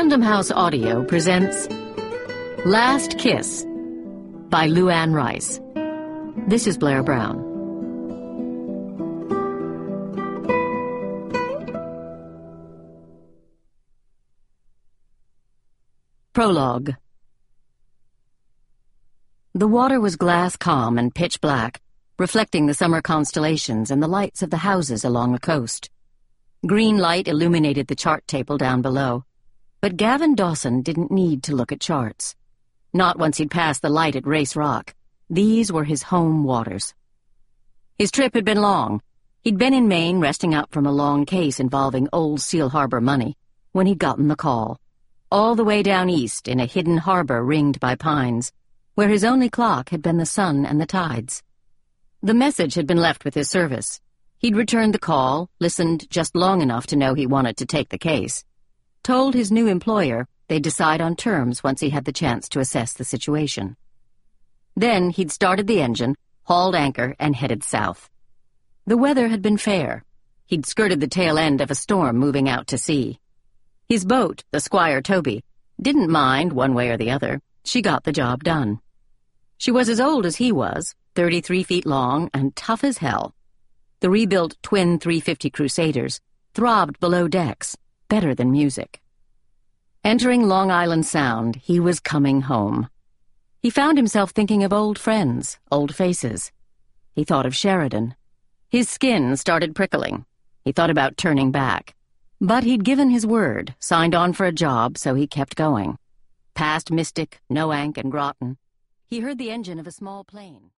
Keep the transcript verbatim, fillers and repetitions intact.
Random House Audio presents Last Kiss by Lou Anne Rice. This is Blair Brown. Prologue. The water was glass calm and pitch black, reflecting the summer constellations and the lights of the houses along the coast. Green light illuminated the chart table down below, but Gavin Dawson didn't need to look at charts. Not once he'd passed the light at Race Rock. These were his home waters. His trip had been long. He'd been in Maine resting up from a long case involving old Seal Harbor money when he'd gotten the call, all the way down east in a hidden harbor ringed by pines, where his only clock had been the sun and the tides. The message had been left with his service. He'd returned the call, listened just long enough to know he wanted to take the case, told his new employer they'd decide on terms once he had the chance to assess the situation. Then he'd started the engine, hauled anchor, and headed south. The weather had been fair. He'd skirted the tail end of a storm moving out to sea. His boat, the Squire Toby, didn't mind one way or the other. She got the job done. She was as old as he was, thirty-three feet long and tough as hell. The rebuilt twin three fifty Crusaders throbbed below decks, better than music. Entering Long Island Sound, he was coming home. He found himself thinking of old friends, old faces. He thought of Sheridan. His skin started prickling. He thought about turning back. But he'd given his word, signed on for a job, so he kept going. Past Mystic, Noank, and Groton, he heard the engine of a small plane.